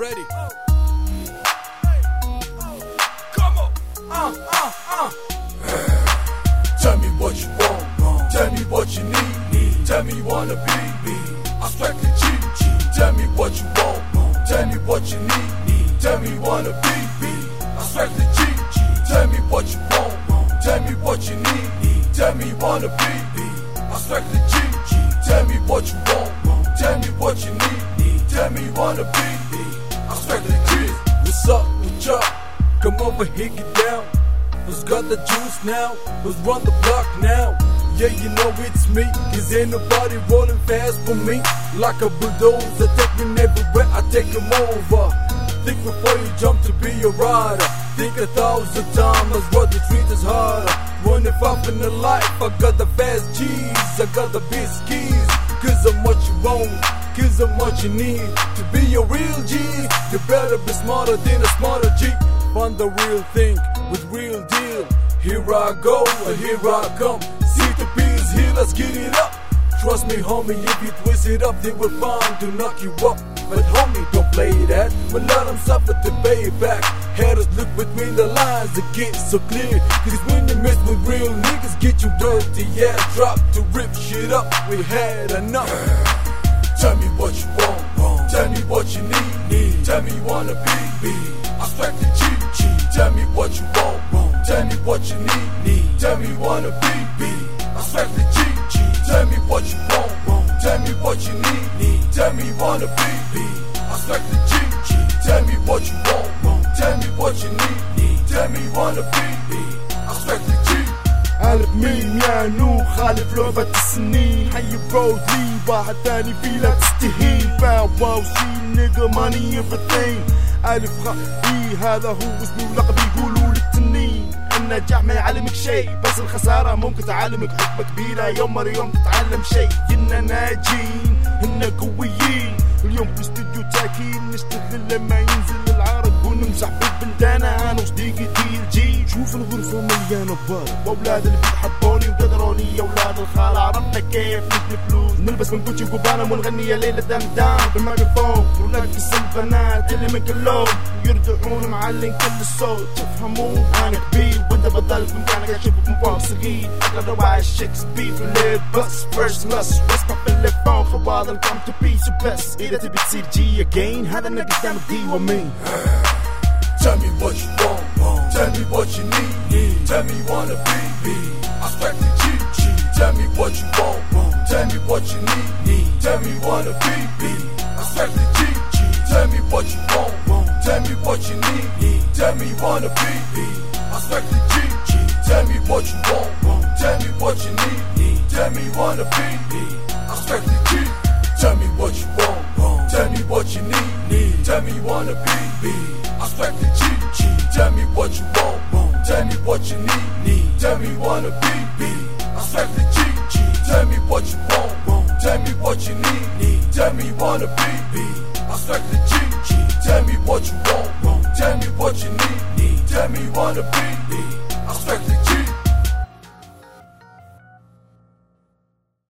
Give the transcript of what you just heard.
ready. Come on. Tell me what you want, tell me what you need, tell me you wanna be, I strike the G. Tell me what you want, tell me what you need, tell me you wanna be, I strike the G. Tell me what you want, tell me what you need, tell me you wanna be, I strike the G. Tell me what you want, tell me what you need, tell me you wanna be, I strike the G. What's up, what's up? Come over here, get down. Who's got the juice now? Who's run the block now? Yeah, you know it's me, 'cause ain't nobody rolling fast for me. Like a bulldozer, take me everywhere, I take him over. Think before you jump to be a rider. Think 1,000 times, what the street is harder. Running far in the life, I got the fast G's, I got the best keys. 'Cause I'm what you want, 'cause I'm what you need. To be a real G, you better be smarter than a smarter G. Find the real thing with real deal. Here I go and here I come. C2P is here, let's get it up. Trust me homie, if you twist it up, they will find to knock you up. But homie, don't play that, but let them suffer to pay it back. Haters look between the lines to get so clear. 'Cause when you mess with real niggas, get you dirty, yeah, drop to rip shit up. We had enough. Tell me what you want, tell me what you need, tell me you wanna be, I strike the G. Tell me what you want, tell me what you need, tell me you wanna be, I strike the G. Tell me what you want, tell me what you need, tell me you wanna be, I strike the G. Tell me what you want, tell me what you need, tell me you wanna be, I strike the G. عارف مين يا نو خالف لعبة السنين حي برودلي واحد تاني في لا تستهين فاهم واو شي نيجا ماني everything ألف غائي هذا هو اسمي ولقبي يقولوا لي التنين النجاح ما يعلمك شيء بس الخسارة ممكن تعلمك حكمة كبيرة يوم مرة يوم تتعلم شيء إنا ناجين إنا قويين اليوم في استوديو تاكين نشتغل لما ينزل العرق ونمسح بالبندانة أنا وصديقي DLG شوف الغرفة مليانة بار وأولاد اللي بيحبوني وقدروني يا أولاد الخال عرفنا كيف نبني فلوس نلبس من كوتشي وكوبانا ونغني يا ليلة دام بالميكروفون ونركز البنات اللي من كلهم يرجعون معلن كل الصوت تفهمون أنا كبير وأنت بضل في مكانك أشوفك من فوق صغير أقدر رواية شكسبير في الليل بس فيرست لس واسمع في الليفون خواد الكم تو بيس وبس إذا تبي تصير جي again هذا اللي قدامك دي ومين. Tell me what you want, tell me what you need, tell me you wanna be, I strike the G. Tell me what you want, tell me what you need, tell me you wanna be, I strike the G. Tell me what you want, tell me what you need, tell me you wanna be, I strike the G. Tell me what you want, tell me what you need, tell me you wanna be, I strike the G. Tell me what you want, tell me what you need, tell me you wanna be, I strike the G. Tell me what you want, tell me what you need, tell me you wanna be, I strike the G. Tell me what you want, tell me what you need, tell me you wanna be, I strike the G. Tell me what you want, tell me what you need, tell me you wanna be, I strike the G.